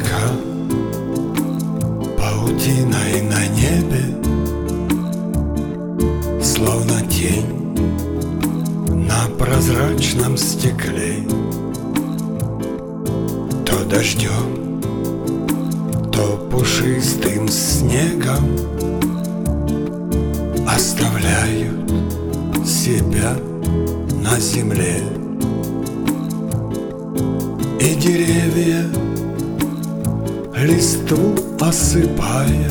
облака паутиной на небе, словно тень на прозрачном стекле. То дождем, то пушистым снегом оставляют себя на земле. И деревья, листву осыпая,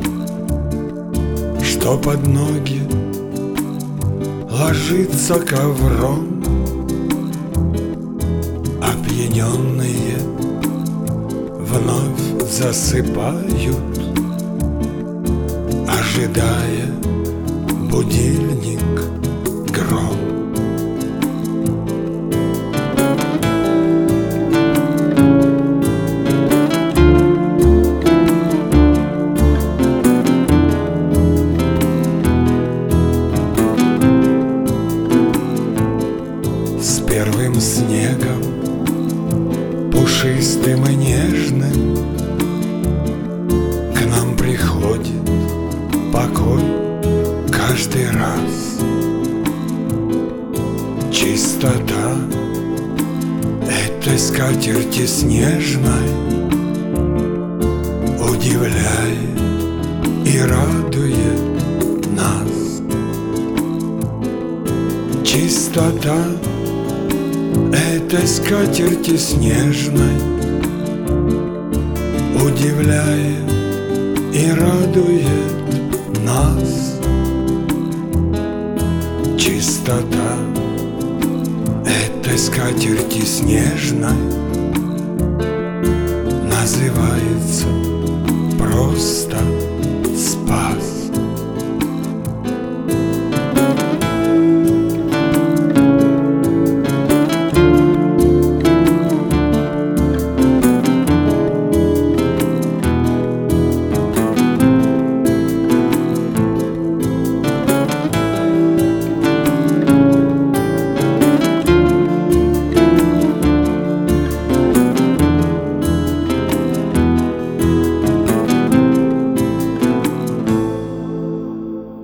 что под ноги ложится ковром, опьяненные вновь засыпают, ожидая будильник гром. С первым снегом, пушистым и нежным, к нам приходит покой каждый раз. Чистота этой скатерти снежной удивляет и радует нас. Чистота этой скатерти снежной удивляет и радует нас. Чистота этой скатерти снежной называется просто